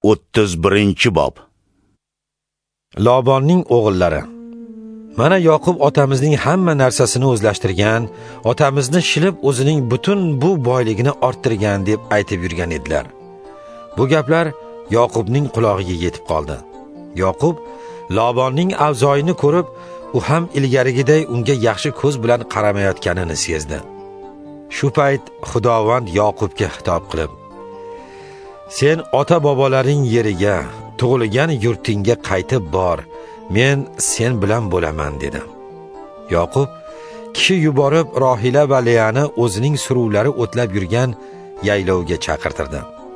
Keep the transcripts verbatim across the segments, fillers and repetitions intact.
o'ttiz birinchi bob. Lobonning o'g'illari. Mana Yoqub otamizning hamma narsasini o'zlashtirgan, otamizni shilib o'zining butun bu boyligini orttirgan deb aytib yurgan edilar. Bu gaplar Yoqubning quloqiga yetib qoldi. Yoqub Lobonning avzoyini ko'rib, u ham ilgarigiday unga yaxshi ko'z bilan qaramayotganini sezdi. Shu payt Xudovand Yoqubga xitob qilib: "Sen ota-bobolaring yeriga, tug'ilgan yurtingga qaytib bor. Men sen bilan bo'laman" dedi. Yoqub kishi yuborib Rohila va Leyani o'zining suruvlari o'tlab yurgan yaylovga chaqirtirdi.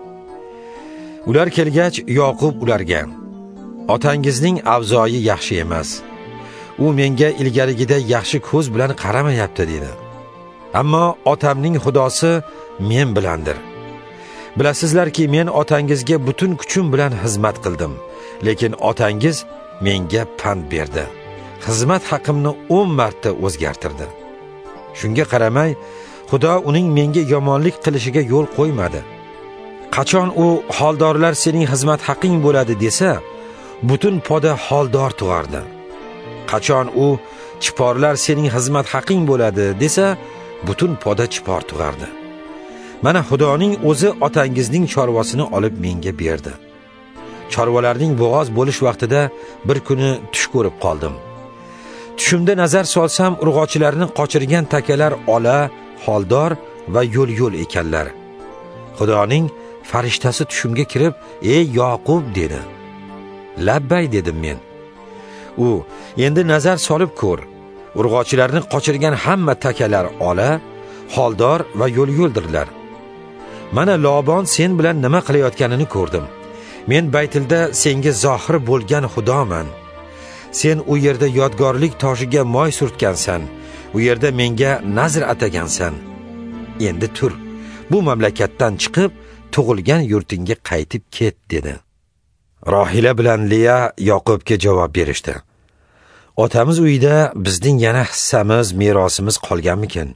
Ular kelgach, Yoqub ularga: "Otangizning avzoyi yaxshi emas. U menga ilgarigida yaxshi ko'z bilan qaramayapti" dedi. "Ammo otamning xudosi men bilandir. Bilasizlarki, men otangizga butun kuchim bilan xizmat qildim, lekin otangiz menga pand berdi. Xizmat haqimni o'n marta o'zgartirdi. Shunga qaramay, Xudo uning menga yomonlik qilishiga yo'l qo'ymadi. Qachon u holdorlar sening xizmat haqing bo'ladi desa, butun poda holdor tug'ardi. Qachon u chiporlar sening xizmat haqing bo'ladi desa, butun poda chipor tug'ardi. Mana Xudoning o'zi otangizning chorvasini olib menga berdi. Chorvalarning bo'g'oz bo'lish vaqtida bir kuni tush ko'rib qoldim. Tushimda nazar solsam, urg'ochilarni qochirgan takalar ola, holdor va yo'l-yo'l ekanlar. Xudoning farishtasi tushimga kirib, "Ey Yoqub" dedi. "Labbay" dedim men. U: "Endi nazar solib ko'r. Urg'ochilarni qochirgan hamma takalar ola, holdor va yo'l-yo'ldirlar. Mana Lobon sen bilan nima qilayotganini ko'rdim. Men Baytilda senga zohir bo'lgan Xudoman. Sen u yerda yodgorlik toshiga moy surtgansan. U yerda menga nazr atagansan. Endi tur. Bu mamlakatdan chiqib, tug'ilgan yurtingga qaytib ket" dedi. Rohila bilan Leya Yoqubga javob berishdi: "Otamiz uyida bizning yana hissamiz, merosimiz qolganmikin?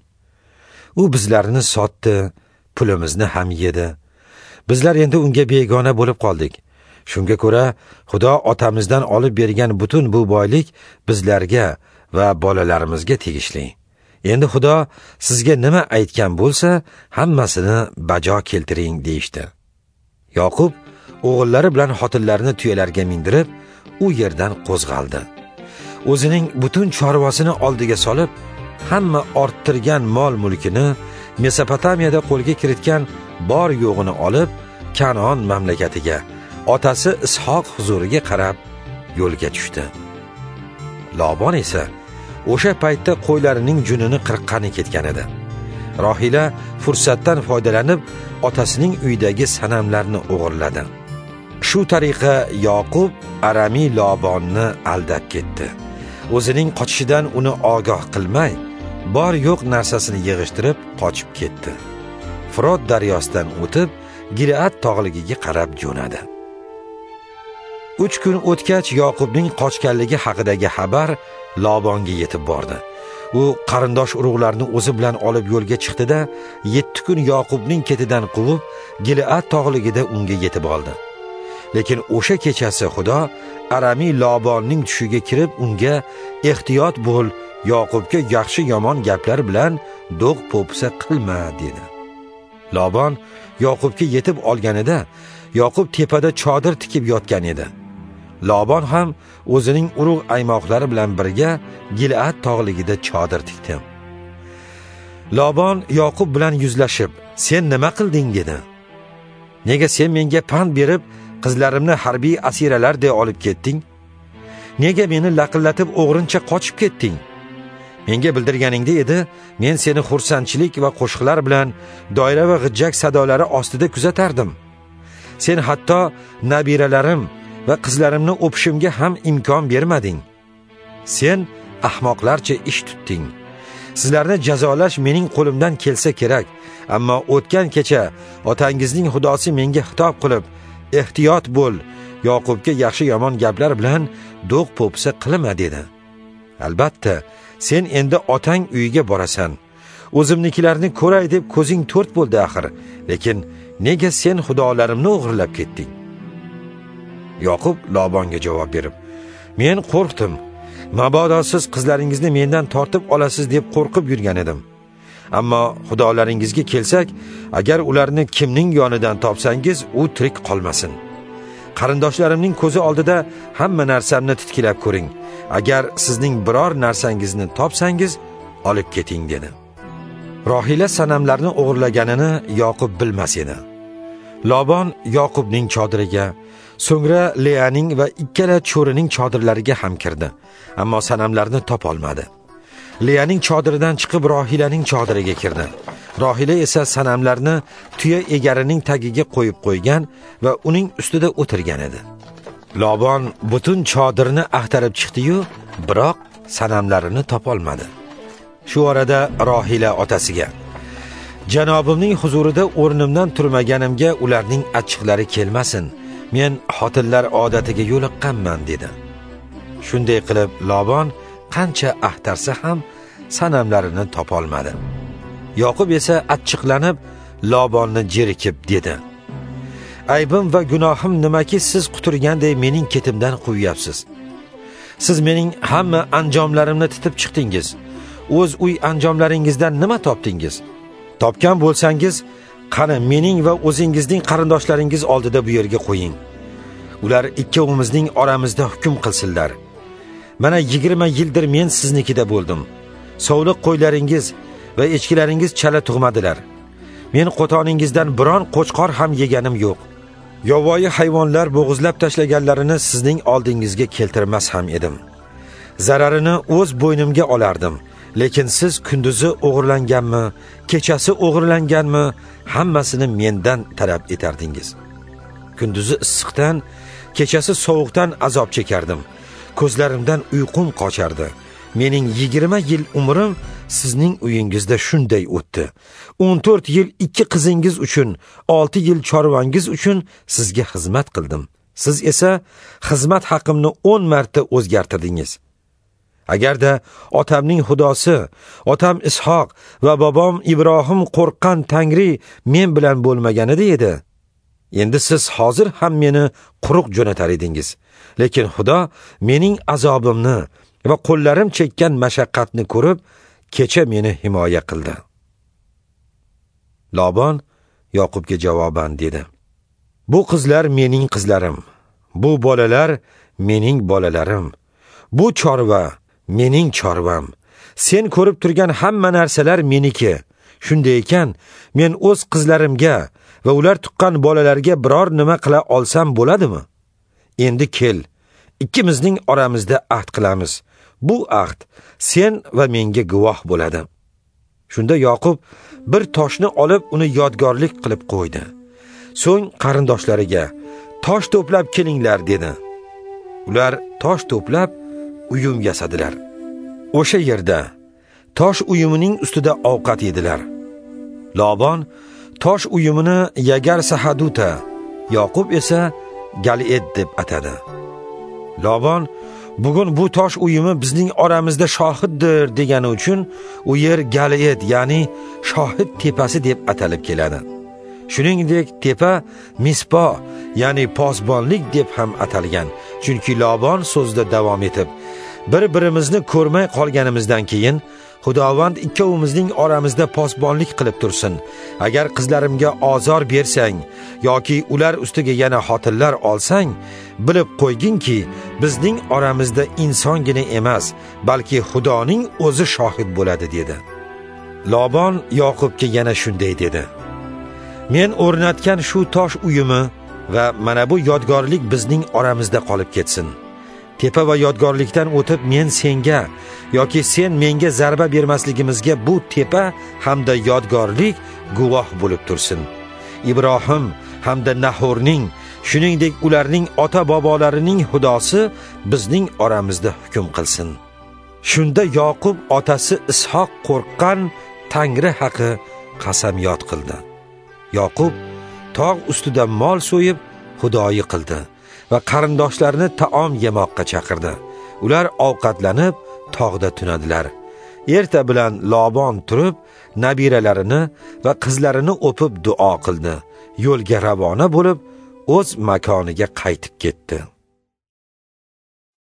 U bizlarni sotdi, pulimizni ham yedi. Bizlar endi unga begona bo'lib qoldik. Shunga ko'ra, Xudo otamizdan olib bergan butun bu boylik bizlarga va bolalarimizga tegishli. Endi Xudo sizga nima aytgan bo'lsa, hammasini bajo keltiring" deyishdi. Yoqub o'g'illari bilan xotinlarini tuyalarga mindirib, u yerdan qo'zg'aldi. O'zining butun chorvasini oldiga solib, hamma orttirgan mol-mulkini, Mesopotamiyada qo'lga kiritgan bor yo'g'ini olib, Kanon mamlakatiga, otasi Ishoq huzuriga qarab yo'lga tushdi. Lobon esa o'sha paytda qo'ylarining junini qirqqani ketgan edi. Rohila fursatdan foydalanib, otasining uyidagi sanamlarni o'g'irladi. Shu tariqa Yoqub Aramiy Lobonni aldab ketdi. O'zining qochishidan uni ogoh qilmay, bor yo'q narsasini yig'ishtirib qochib ketdi. Frot daryosidan o'tib, Gilead tog'ligiga qarab jo'nadi. uch kun o'tgach, Yoqubning qochganligi haqidagi xabar Lobonga yetib bordi. U qarindosh urug'larni o'zi bilan olib yo'lga chiqdi-da, yetti kun Yoqubning ketidan quvib, Gilead tog'ligida unga yetib oldi. Lekin o'sha kechasi Xudo Aramiy Lobonning tushiga kirib, unga "Ehtiyot bo'l, Yoqubga yaxshi yomon gaplar bilan do'q po'pisa qilma" dedi. Lobon Yoqubga yetib olganida, Yoqub tepada chodir tikib yotgan edi. Lobon ham o'zining urug' aymoqlari bilan birga Gilead tog'ligida chodir tikdi. Lobon Yoqub bilan yuzlashib, "Sen nima qilding?" dedi. "Nega sen menga pand berib, qizlarimni harbiy asiralar deb olib ketding? Nega meni laqillatib o'g'rincha qochib ketding? Menga bildirganingda edi, men seni xursandchilik va qo'shiqlar bilan doira va g'ijjak sadolari ostida kuzatardim. Sen hatto nabiralarim va qizlarimni o'pishimga ham imkon bermading. Sen ahmoqlarcha ish tutding. Sizlarni jazolash mening qo'limdan kelsa kerak, ammo o'tgan kecha otangizning xudosi menga xitob qilib, "Ehtiyot bo'l, Yoqubga yaxshi yomon gaplar bilan do'q po'pisa qilma" dedi. Albatta, sen endi otang uyiga borasan. O'zimnikilarni ko'ray deb ko'zing to'rt bo'ldi axir, lekin nega sen xudolarimni o'g'irlab ketding? Yoqub Lobonga javob berib, men qo'rqdim. Mabodo siz qizlaringizni mendan tortib olasiz deb qo'rqib yurgan edim. Ammo xudolaringizga kelsak, agar ularni kimning yonidan topsangiz, u tirik qolmasin. Qarindoshlarimning ko'zi oldida hamma narsamni titkilab ko'ring. Agar sizning biror narsangizni topsangiz, olib keting dedi. Rohila sanamlarni o'g'irlaganini Yoqub bilmas edi. Lobon Yoqubning chodiriga, so'ngra Leaning va ikkala cho'rining chodirlariga ham kirdi, ammo sanamlarni topolmadi. Leaning chodiridan chiqib Rohilaning chodiriga kirdi. Rohila esa sanamlarni tuya egarining tagiga qo'yib qo'ygan va uning ustida o'tirgan edi. Lobon butun chodirni axtarib chiqdi-yu, biroq sanamlarini topolmadi. Shu orada Rohila otasiga: "Janobimning huzurida o'rnimdan turmaganimga ularning achchiqlari kelmasin. Men xotinlar odatiga yo'liqqanman" dedi. Shunday qilib Lobon qancha axtarsa ham sanamlarini topolmadi. Yoqub esa achchiqlanib Lobonni jerikib dedi: "Aybim va gunohim nimaki siz quturganday mening ketimdan quvyapsiz? Siz mening hamma anjomlarimni titib chiqdingiz. O'z uy anjomlaringizdan nima topdingiz? Topgan bo'lsangiz, qani mening va o'zingizning qarindoshlaringiz oldida bu yerga qo'ying. Ular ikkovimizning oramizda hukm qilsinlar. Mana yigirma yildir men siznikida bo'ldim. Sovliq qo'ylaringiz va echkilaringiz chala tug'madilar. Men qo'toningizdan biron qo'chqor ham yeganim yo'q. Yovvoyi hayvonlar bo'g'izlab tashlaganlarini sizning oldingizga keltirmas ham edim. Zararini o'z bo'ynimga olardim. Lekin siz kunduzi o'g'irlanganmi, kechasi o'g'irlanganmi, hammasini mendan talab etardingiz. Kunduzi issiqdan, kechasi sovuqdan azob chekardim. Ko'zlarimdan uyqum qochardi. Mening yigirma yil umrim sizning uyingizda shunday o'tdi. o'n to'rt yil ikki qizingiz uchun, olti yil chorvangiz uchun sizga xizmat qildim. Siz esa xizmat haqimni o'n marta o'zgartirdingiz. Agarda otamning xudosi, otam Ishoq va bobom Ibrohim qo'rqqan Tangri men bilan bo'lmaganida edi, endi siz hozir ham meni quruq jo'natar edingiz. Lekin Xudo mening azobimni va qo'llarim chekkan mashaqqatni ko'rib, kecha meni himoya qildi." Lobon Yoqubga javoban dedi: "Bu qizlar mening qizlarim, bu bolalar mening bolalarim, bu chorva mening chorvam. Sen ko'rib turgan hamma narsalar meniki. Shunday ekan, men o'z qizlarimga va ular tuqqan bolalarga biror nima qila olsam bo'ladimi? Endi kel, ikkimizning oramizda ahd qilamiz. Bu ahd sen va menga guvoh bo'ladi." Shunda Yoqub bir toshni olib uni yodgorlik qilib qo'ydi. So'ng qarindoshlariga: "Tosh to'plab kelinglar" dedi. Ular tosh to'plab uyum yasadilar. O'sha yerda tosh uyumining ustida ovqat yedilar. Lobon tosh uyumini Yagar Sahaduta, Yoqub esa Galied deb atadi. Lobon bugun bu tosh uyumi bizning oramizda shohiddir degani uchun u yer Galied, ya'ni shohid tepasi deb atalib keladi. Shuningdek, tepa Mispo, ya'ni posbonlik deb ham atalgan. Chunki Lobon so'zda davom etib: "Bir-birimizni ko'rmay qolganimizdan keyin Xudovand ikkovimizning oramizda posbonlik qilib tursin. Agar qizlarimga ozor bersang yoki ular ustiga yana xotinlar olsang, bilib qo'yginki, bizning oramizda insongina emas, balki Xudoning o'zi shohid bo'ladi" dedi. Lobon Yoqubga yana shunday dedi: "Men o'rnatgan shu tosh uyumi va mana bu yodgorlik bizning oramizda qolib ketsin. Tepa va yodgorlikdan o'tib men senga yoki sen menga zarba bermasligimizga bu tepa hamda yodgorlik guvoh bo'lib tursin. Ibrohim hamda Nahorning, shuningdek ularning ota-bobolarining Xudosi bizning oramizda hukm qilsin." Shunda Yoqub otasi Ishoq qo'rqqan Tangri haqi qasamyod qildi. Yoqub tog' ustida mol so'yib xudoyi qildi va qarindoshlarini taom yemoqqa chaqirdi. Ular ovqatlanib tog'da tunadilar. Erta bilan Lobon turib, nabiralarini va qizlarini o'pib duo qildi. Yo'lga ravona bo'lib, o'z makoniga qaytib ketdi.